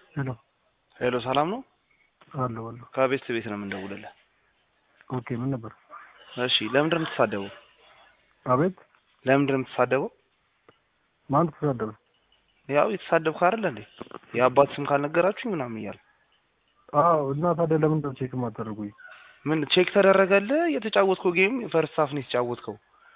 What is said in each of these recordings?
ሄሎ ሄሎ ሰላም ነው? አሎ አሎ። ከቤት ነው የምንደውልልህ። ኦኬ ምን ነበር? እሺ ለምንድን ነው የምትሳደበው? አቤት። ለምንድን ነው የምትሳደበው? ማን ተሳደበ? ያው የተሳደብኩ አይደል እንዴ? የአባት ስም ካልነገራችሁኝ ምናምን እያልኩ። አዎ እና ታዲያ ለምን ነው ቼክ የማታደርጉኝ? ምን ቼክ ተደረገልህ? የተጫወትከው ጌም ፈርስት ሃፍ ነው የተጫወትከው።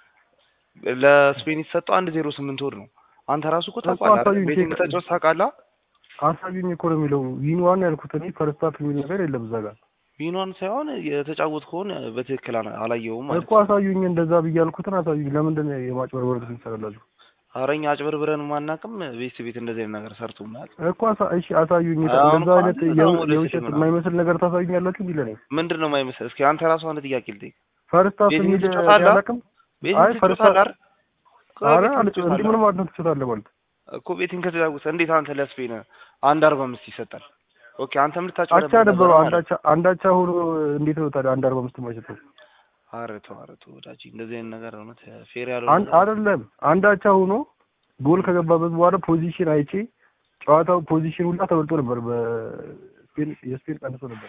ለስፔን የተሰጠው 1-0 ወድ ነው። አንተ ራሱ እኮ ታውቃለህ። ቤቲንግ ተጫውተህ ታውቃለህ? አሳዩኝ እኮ ነው የሚለው። ዊን ዋን ያልኩት እኔ ፈርስት ሃፍ የሚል ነገር የለም እዛ ጋር። ዊን ዋን ሳይሆን የተጫወትከውን በትክክል አላየሁም ማለት እኮ አሳዩኝ፣ እንደዛ ብያልኩትን አሳዩኝ። ለምንድን ነው የማጭበርበር ትሰራላችሁ? አረኛ አጭበርብረን ማናቅም። ቤት እንደዚህ አይነት ነገር ሰርቶ ማለት እኮ እሺ አሳዩኝ። እንደዛ አይነት የውሸት የማይመስል ነገር ታሳዩኛላችሁ ቢለ ነው። ምንድነው የማይመስል? እስኪ አንተ ራስህ አንድ ጥያቄ ልጠይቅ። ፈርስት ሃፍ የሚል ያላቅም። አይ ፈርስት ሃፍ አረ እንዴ ምን ማለት ነው ትችላለህ ማለት እኮ ቤቲንግ ከተጫወተ እንዴት አንተ ለስፔን 1.45 ይሰጣል? ኦኬ አንተ ምን ታጫወተ? አቻ ነበሩ አንዳቻ ሆኖ እንዴት ነው ታዲያ 1.45 የማይሰጠው? አረቶ ወዳጅ እንደዚህ አይነት ነገር ነው ፌር ያለው አይደለም። አንዳቻ ሆኖ ጎል ከገባበት በኋላ ፖዚሽን አይቼ ጨዋታው ፖዚሽን ሁላ ተበልጦ ነበር። በስፔን የስፔን ቀንሶ ነበር።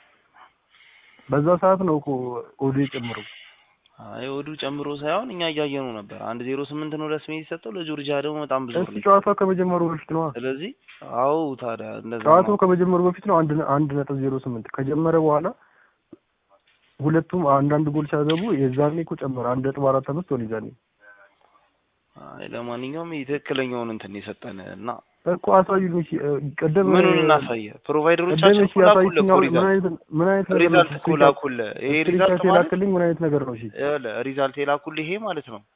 በዛ ሰዓት ነው እኮ ኦዲ ጨምሮ። አይ ኦዲ ጨምሮ ሳይሆን እኛ እያየነው ነበር። 1.08 ነው ለስፔን የተሰጠው፣ ለጆርጂያ ደግሞ በጣም ብዙ ነው። ጨዋታው ከመጀመሩ በፊት ነው። ስለዚህ አው ታዲያ እንደዛ ጨዋታው ከመጀመሩ በፊት ነው 1.08 ከጀመረ በኋላ ሁለቱም አንዳንድ ጎል ሲያገቡ የዛኔ እኮ ጨመረ 1.45 ሆነ ይዛኔ። አይ ለማንኛውም ትክክለኛውን እንትን የሰጠን እና እኮ አሳዩኝ። እሺ ቀደም ምኑን እናሳየ? ፕሮቫይደሮቻችን ኮላኩል ምን አይነት ሪዛልት ኮላኩል ይሄ ሪዛልት የላክልኝ ምን አይነት ነገር ነው? እሺ ሪዛልት የላኩል ይሄ ማለት ነው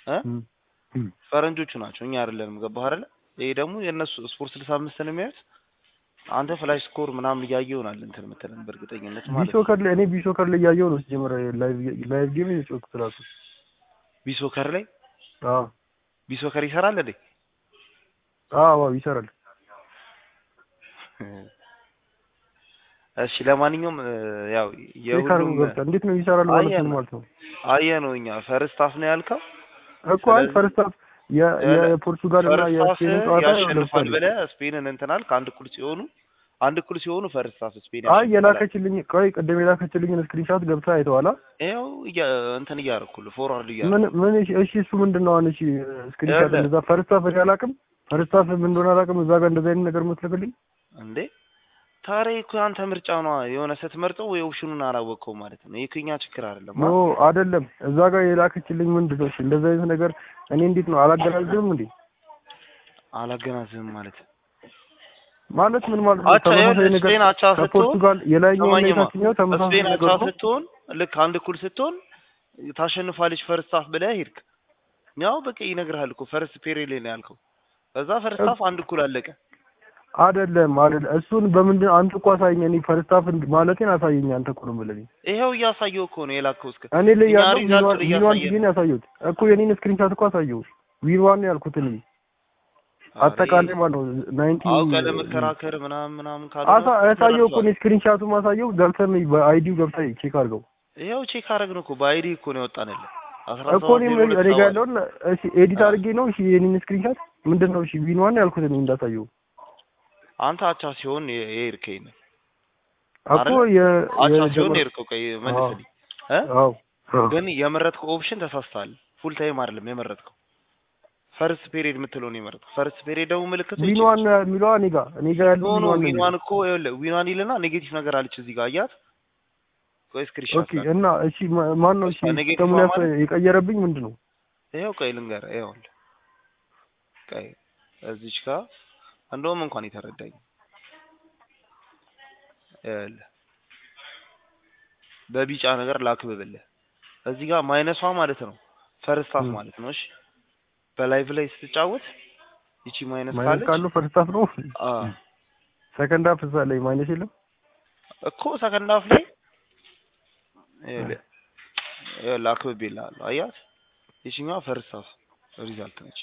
ፈረንጆቹ ናቸው፣ እኛ አይደለንም። ገባህ አይደለ? ይሄ ደግሞ የነሱ ስፖርት 65 ነው የሚያዩት። አንተ ፍላሽ ስኮር ምናምን እያየው ይሆናል እንትን የምትለን በእርግጠኝነት ማለት ነው። ቢሶከር ላይ እኔ ቢሶከር ላይ እያየው ነው ሲጀምር ላይቭ ጌም እየጮክ ራሱ ቢሶከር ላይ አዎ ቢሶከር ይሰራል እንዴ? አዎ ይሰራል። እሺ ለማንኛውም ያው የሁሉም እንዴት ነው ይሰራል ማለት ነው? አየነው እኛ ፈርስት ሃፍ ነው ያልከው እኮ። አይ ፈርስት ሃፍ የፖርቱጋል እና የስፔን ጨዋታ ያሸንፋል ብለህ ስፔንን እንትናል አንድ እኩል ሲሆኑ ፈርስት ሃፍ ስፔን አይ የላከችልኝ ቅድም የላከችልኝ ስክሪንሾት ገብታ አይተዋላ? ይኸው እንትን እያደረኩልህ ፎርዋርድ እያደረኩ ምን እሺ እሱ ምንድነው አሁን? እሺ ስክሪንሾት እንደዛ ፈርስት ሃፍ ያላቅም ፈርስት ሃፍ ምን እንደሆነ አላውቅም። እዛ ጋር እንደዛ አይነት ነገር መስለክልኝ እንዴ? ታዲያ እኮ አንተ ምርጫ ነው የሆነ ስትመርጠው ወይ ኦፕሽኑን አላወቀው ማለት ነው። ይሄ ከኛ ችግር አይደለም። ኖ አይደለም። እዛ ጋር የላከችልኝ ምንድነው? እሺ እንደዛ አይነት ነገር እኔ እንዴት ነው አላገናዝብም እንዴ? አላገናዝብም ማለት ምን ማለት ነው? ተመሳሳይ ነገር ከፖርቱጋል የላይኛው እና የታችኛው ተመሳሳይ ነገር ነው። ስትሆን ልክ አንድ እኩል ስትሆን ታሸንፋለች ፈርስት ሃፍ ብለህ ሄድክ። ያው በቃ ይነግርሃል እኮ ፈርስት ፔሪድ ላይ ነው ያልከው። እዛ ፈርስት ሃፍ አንድ እኩል አለቀ። አይደለም እሱን በምንድን አንተ እኮ አሳየኝ። እኔ ፈርስት ሃፍ ማለቴን አሳየኝ። አንተ እኮ ነው የምልህ። ይሄው እያሳየው እኮ ነው የላከው። እስከ እኔ ላይ ያለው ዊን ዋን ግን ያሳየሁት እኮ የኔን ስክሪንሾት እኮ አሳየው። ዊን ዋን ያልኩት እኔ አጠቃላይ ማለት ነው 90 አውቀ ለመከራከር ምናምን ካለ አሳየው እኮ ነው ስክሪንሾቱ ማሳየው። ገብተህ በአይዲው ገብተህ ቼክ አድርገው። ይሄው ቼክ አደረግን እኮ በአይዲ እኮ ነው ያወጣንልህ። እኮ እኔ ጋር ያለውን እሺ ኤዲት አድርጌ ነው። እሺ የኔን ስክሪንሾት ምንድነው? እሺ ዊን ዋን ያልኩት እኔ እንዳሳየው አንተ አቻ ሲሆን የሄድከኝ እኮ አቻ ሲሆን የሄድከው መልስልኝ። አዎ ግን የመረጥከው ኦፕሽን ተሳስተሃል። ፉል ታይም አይደለም የመረጥከው፣ ፈርስት ፔሪድ የምትለው ነው የመረጥከው። ፈርስት ፔሪድ ደግሞ ምልክቱ ዊን ዋን የሚለው እኔ ጋር ያለው ዊን ዋን እኮ ይኸውልህ ዊን ዋን ይልና ኔጌቲቭ ነገር አለች እዚህ ጋር አያት። ቆይ ስክሪንሾት ኦኬ እና እሺ ማን ነው? እሺ ተሙላስ የቀየረብኝ ምንድነው? ይኸው ቆይ ልንገርህ። ይኸውልህ ቆይ እዚች ጋር እንደውም እንኳን የተረዳኝ በቢጫ ነገር ላክብብልህ። እዚህ ጋር ማይነሷ ማለት ነው ፈርስት ሃፍ ማለት ነው። እሺ በላይቭ ላይ ስትጫወት ይቺ ማይነስ ካለች ፈርስት ሃፍ ነው። ሰከንድ ሃፍ እዛ ላይ ማይነስ የለም እኮ። ሰከንድ ሃፍ ላይ ላክብብልሃለሁ። አያት ይቺኛዋ ፈርስት ሃፍ ሪዛልት ነች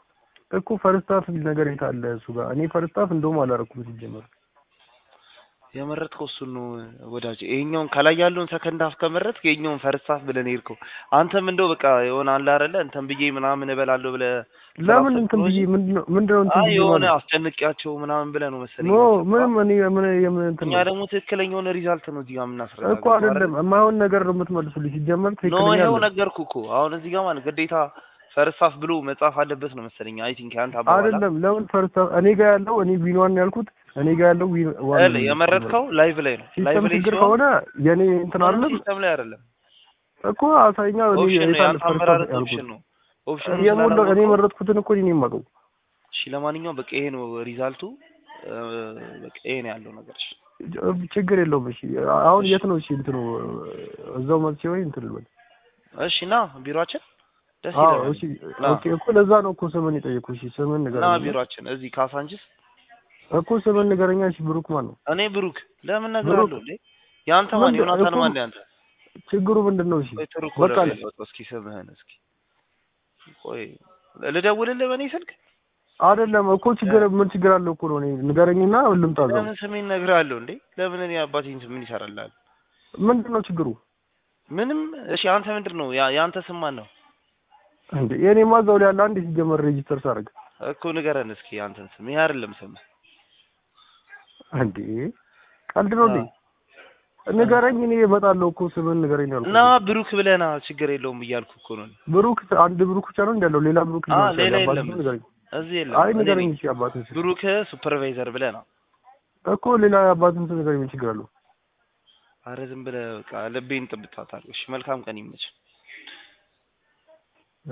እኮ። ፈርስት ሃፍ ነገር የታለ እሱ ጋር? እኔ ፈርስት ሃፍ እንደውም አላረኩም ሲጀመር። የመረጥከው እሱን ነው ወዳጅ። ይሄኛውን ከላይ ያለውን ሰከንድ ሀፍ ከመረጥክ ይሄኛውን ፈርስት ሀፍ ብለህ ነው የሄድከው። አንተም እንደው በቃ የሆነ አለ አይደለ እንትን ብዬ ምናምን እበላለሁ ብለህ ለምን እንትን ብዬ ምንድነው እንትን ብዬ የሆነ አስጨንቂያቸው ምናምን ብለህ ነው መሰለኝ። ኖ ምንም እኔ እንትን እኛ ደግሞ ትክክለኛውን ሪዛልት ነው እዚህ ጋር የምናስረዳው እኮ አይደለም። የማይሆን ነገር ነው የምትመልሱልኝ። ሲጀመር ትክክለኛ ነው ይሄው ነገርኩህ እኮ። አሁን እዚህ ጋር ማለት ግዴታ ፈርስት ሀፍ ብሎ መጻፍ አለበት ነው መሰለኝ። አይ ቲንክ አንተ አባባላ አይደለም። ለምን ፈርስት ሀፍ እኔ ጋር ያለው እኔ ቢኗን ያልኩት እኔ ጋር ያለው ዋን የመረጥከው ላይቭ ላይ ነው። ላይቭ ላይ ችግር ከሆነ የኔ እንትን አይደለም ሲስተም ላይ አይደለም እኮ አሳይኛ። እኔ የታል ፈርስት ሀፍ ያልኩት ነው ኦፕሽን የሞላው እኔ መረጥኩትን እኮ እኔ የማውቀው። እሺ ለማንኛውም በቃ ይሄ ነው ሪዛልቱ። በቃ ይሄ ነው ያለው ነገር። ችግር የለውም። እሺ አሁን የት ነው? እሺ እንትኑ እዛው መልስ ሲሆን እንትን ልበል። እሺ ና ቢሮአችን ደስ ይላል። እሺ ኦኬ እኮ ለዛ ነው እኮ ስምን የጠየኩሽ። እሺ ስምን ንገረኝ። ና ቢሮአችን እዚህ ካሳንቺስ እኮ ስምን ንገረኛ። እሺ ብሩክ ማን ነው? እኔ ብሩክ። ለምን እነግርሃለሁ እንዴ? ያንተ ማን ዮናታን ማን ያንተ? ችግሩ ምንድነው? እሺ በቃ እስኪ ስምህን እስኪ ቆይ ልደውልልህ በኔ ስልክ አይደለም እኮ ምን ችግር አለው እኮ ነው። እኔ ንገረኝና ልምጣ። ለምን ስሜን እነግርሃለሁ እንዴ? ለምን እኔ አባቴን ምን ይሰራልሃል? ምንድነው ችግሩ? ምንም። እሺ አንተ ምንድነው ያንተ ስም ማን ነው እንዴ? የኔማ እዛው ላይ ያለ አንድ ሲጀመር ሬጂስተር ሳደርግ እኮ ንገረን እስኪ አንተን ስም። ይሄ አይደለም ስም እንዴ? ቀልድ ነው እንዴ? ንገረኝ። እኔ እመጣለሁ እኮ ስምን ንገረኝ ነው እና ብሩክ ብለና ችግር የለውም እያልኩ እኮ ነው። ብሩክ አንድ ብሩክ ብቻ ነው እንዳለው ሌላ ብሩክ ነው? ሌላ የለም እዚህ የለም። አይ ንገረኝ። እሺ አባትን ብሩክ ሱፐርቫይዘር ብለና እኮ ሌላ አባትን ንገረኝ። ምን ችግር አለው? አረ ዝም ብለህ በቃ ልቤን ጥብጣታለህ። እሺ መልካም ቀን ይመች።